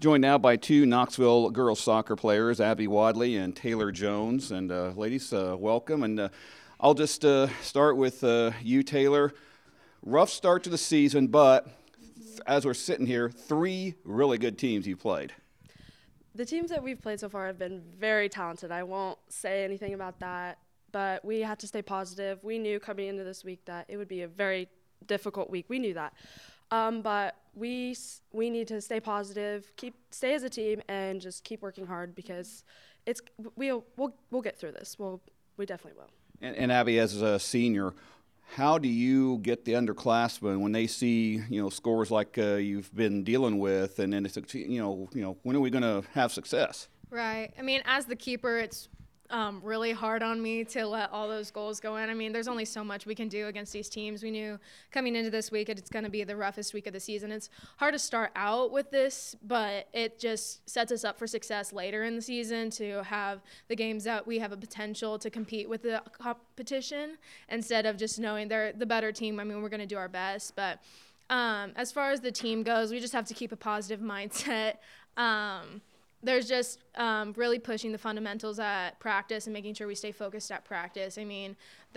Joined now by two Knoxville girls soccer players, Abby Wadley and Taylor Jones. And ladies, welcome. And I'll just start with you, Taylor. Rough start to the season, but as we're sitting here, three really good teams you played. The teams that we've played so far have been very talented. I won't say anything about that, but we had to stay positive. We knew coming into this week that it would be a very difficult week. We knew that. But we need to stay positive, stay as a team, and just keep working hard because we'll get through this. We definitely will. And Abby, as a senior, how do you get the underclassmen when they see scores like you've been dealing with, and then it's when are we going to have success? Right. I mean, as the keeper, it's really hard on me to let all those goals go in. I mean, there's only so much we can do against these teams. We knew coming into this week it's going to be the roughest week of the season. It's hard to start out with this, but it just sets us up for success later in the season to have the games that we have a potential to compete with the competition instead of just knowing they're the better team. I mean, we're going to do our best, but as far as the team goes, we just have to keep a positive mindset. There's just really pushing the fundamentals at practice and making sure we stay focused at practice. I mean,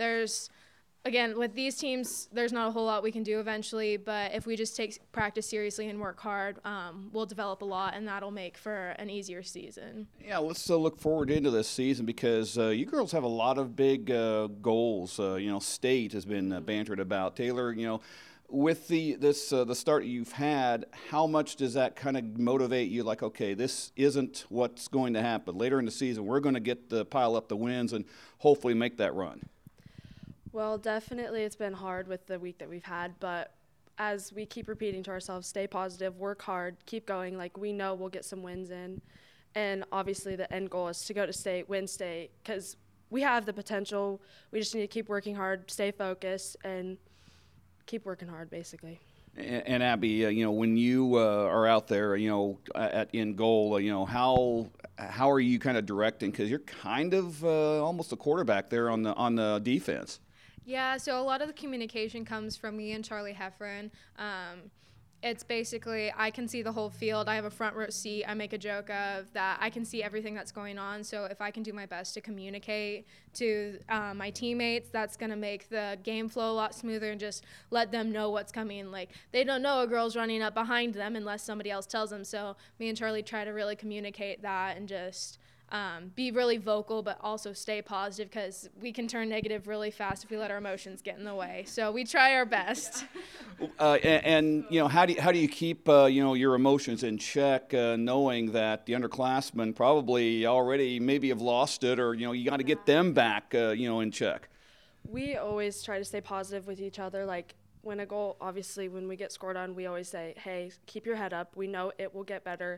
again, with these teams, there's not a whole lot we can do eventually, but if we just take practice seriously and work hard, we'll develop a lot, and that'll make for an easier season. Yeah, let's look forward into this season because you girls have a lot of big goals. State has been bantered about. Taylor, with the start you've had, how much does that kind of motivate you? Like, okay, this isn't what's going to happen. Later in the season, we're going to pile up the wins and hopefully make that run. Well, definitely it's been hard with the week that we've had, but as we keep repeating to ourselves, stay positive, work hard, keep going. Like, we know we'll get some wins in. And obviously the end goal is to go to state, win state, because we have the potential. We just need to keep working hard, stay focused, and keep working hard, basically. And Abby, when you are out there, in goal, how are you kind of directing? Because you're kind of almost a quarterback there on the defense. Yeah, so a lot of the communication comes from me and Charlie Heffron. It's basically I can see the whole field. I have a front row seat. I make a joke of that. I can see everything that's going on. So if I can do my best to communicate to my teammates, that's going to make the game flow a lot smoother and just let them know what's coming. Like, they don't know a girl's running up behind them unless somebody else tells them. So me and Charlie try to really communicate that and just be really vocal, but also stay positive because we can turn negative really fast if we let our emotions get in the way. So we try our best. How do you keep your emotions in check, knowing that the underclassmen probably already maybe have lost it, or you got to get them back in check? We always try to stay positive with each other. Like, when a goal, obviously, when we get scored on, we always say, "Hey, keep your head up. We know it will get better."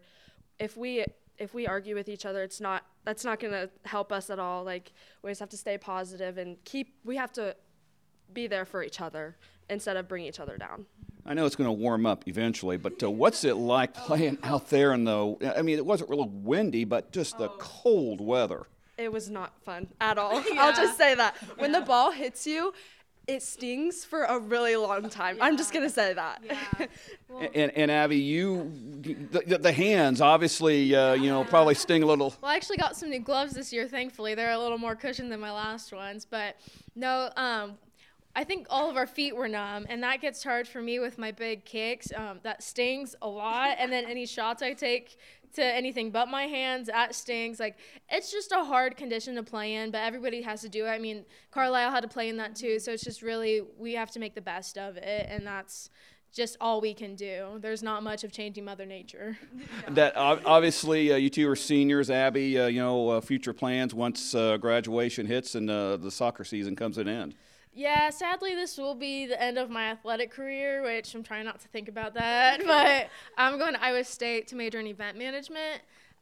If we argue with each other, that's not going to help us at all. Like, we just have to stay positive and we have to be there for each other instead of bring each other down. I know it's going to warm up eventually, but what's it like playing out there it wasn't really windy, but just the cold weather? It was not fun at all. Yeah. I'll just say that. When the ball hits you, it stings for a really long time. Yeah. I'm just going to say that. Yeah. Well, and Abby, the hands obviously, probably sting a little. Well, I actually got some new gloves this year, thankfully. They're a little more cushioned than my last ones. But, no, I think all of our feet were numb, and that gets hard for me with my big kicks. That stings a lot. And then any shots I take to anything but my hands, that stings. Like, it's just a hard condition to play in, but everybody has to do it. I mean, Carlisle had to play in that too, so it's just really we have to make the best of it, and that's just all we can do. There's not much of changing Mother Nature. That obviously you two are seniors, Abby. Future plans once graduation hits and the soccer season comes to an end. Yeah, sadly, this will be the end of my athletic career, which I'm trying not to think about that. But I'm going to Iowa State to major in event management.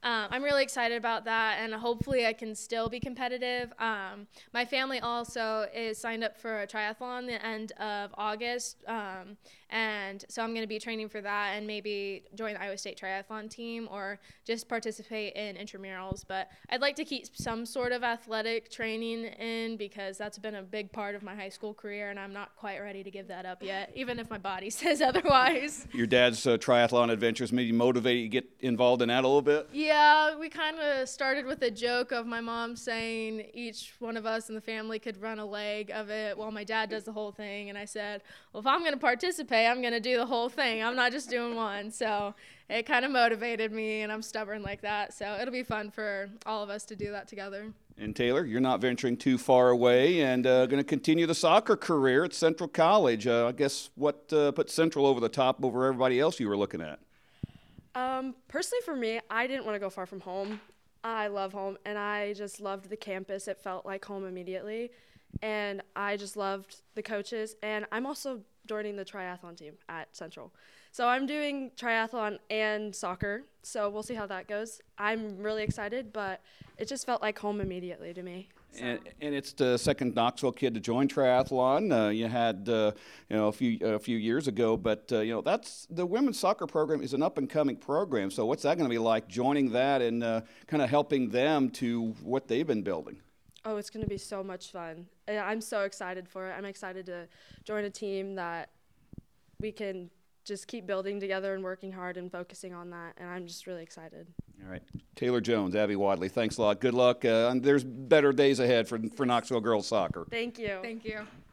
I'm really excited about that, and hopefully I can still be competitive. My family also is signed up for a triathlon the end of August, and so I'm going to be training for that and maybe join the Iowa State triathlon team or just participate in intramurals. But I'd like to keep some sort of athletic training in because that's been a big part of my high school career, and I'm not quite ready to give that up yet, even if my body says otherwise. Your dad's triathlon adventures maybe motivate you to get involved in that a little bit? Yeah, we kind of started with a joke of my mom saying each one of us in the family could run a leg of it while my dad does the whole thing. And I said, well, if I'm going to participate, I'm going to do the whole thing. I'm not just doing one. So it kind of motivated me, and I'm stubborn like that. So it'll be fun for all of us to do that together. And Taylor, you're not venturing too far away and going to continue the soccer career at Central College. I guess what put Central over the top over everybody else you were looking at? Personally for me, I didn't want to go far from home. I love home, and I just loved the campus. It felt like home immediately, and I just loved the coaches. And I'm also joining the triathlon team at Central. So I'm doing triathlon and soccer, so we'll see how that goes. I'm really excited, but it just felt like home immediately to me. So. And it's the second Knoxville kid to join triathlon. You had a few years ago, but that's the women's soccer program is an up and coming program. So what's that going to be like joining that and kind of helping them to what they've been building? Oh, it's going to be so much fun. I'm so excited for it. I'm excited to join a team that we can just keep building together and working hard and focusing on that, and I'm just really excited. All right. Taylor Jones, Abby Wadley, thanks a lot. Good luck. And there's better days ahead for Knoxville girls soccer. Thank you. Thank you.